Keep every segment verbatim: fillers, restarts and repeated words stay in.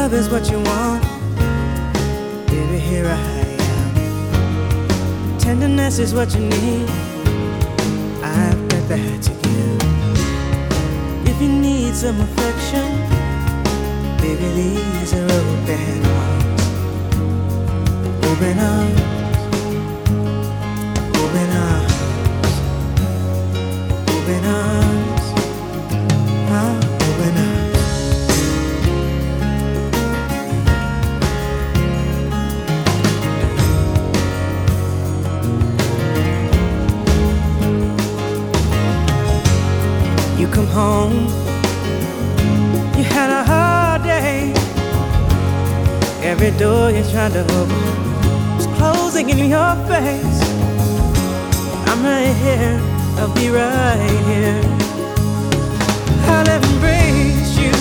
love is what you want, baby, here I am. Tenderness is what you need, I've got that to give. If you need some affection, baby, these are open arms. Open arms, open arms, open arms, ah, open arms. You come home, you had a hard day. Every door you tried to open was closing in your face. I'm right here, I'll be right here. I'll embrace you.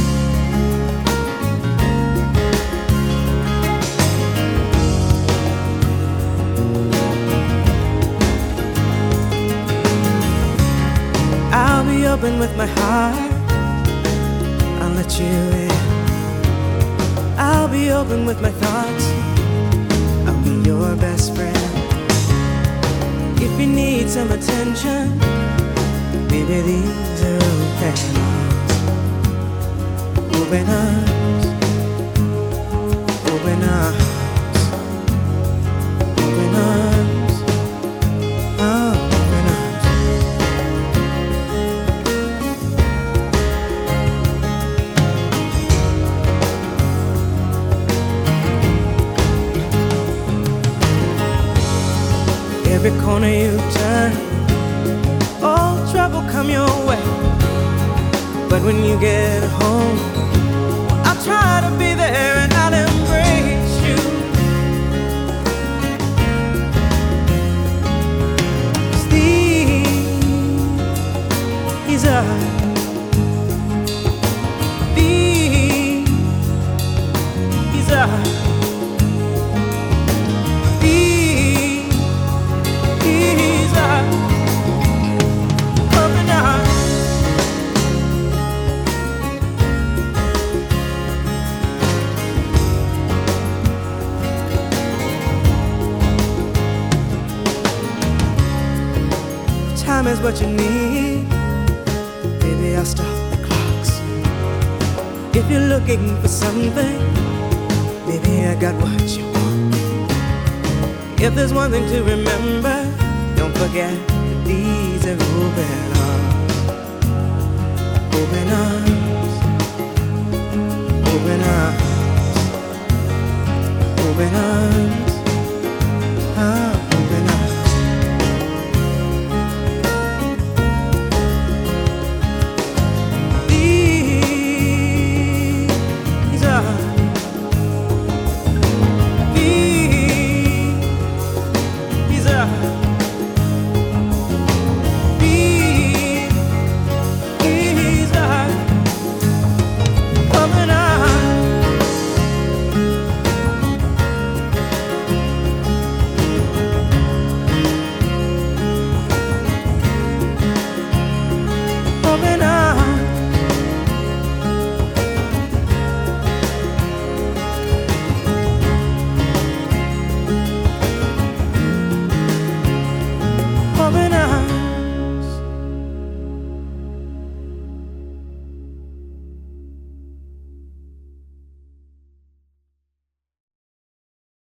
I'll be open with my heart, I'll let you in. I'll be open with my thoughts, I'll be your best friend. If you need some attention, baby, these are open arms. Open arms, open arms, open arms, oh, open arms. Every corner you turn, all trouble come your way. But when you get home, I'll try to be there and I'll embrace you. 'Cause these are these, these are time is what you need, baby, I'll stop the clocks. If you're looking for something, baby, I got what you want. If there's one thing to remember, don't forget that these are open arms. Open arms.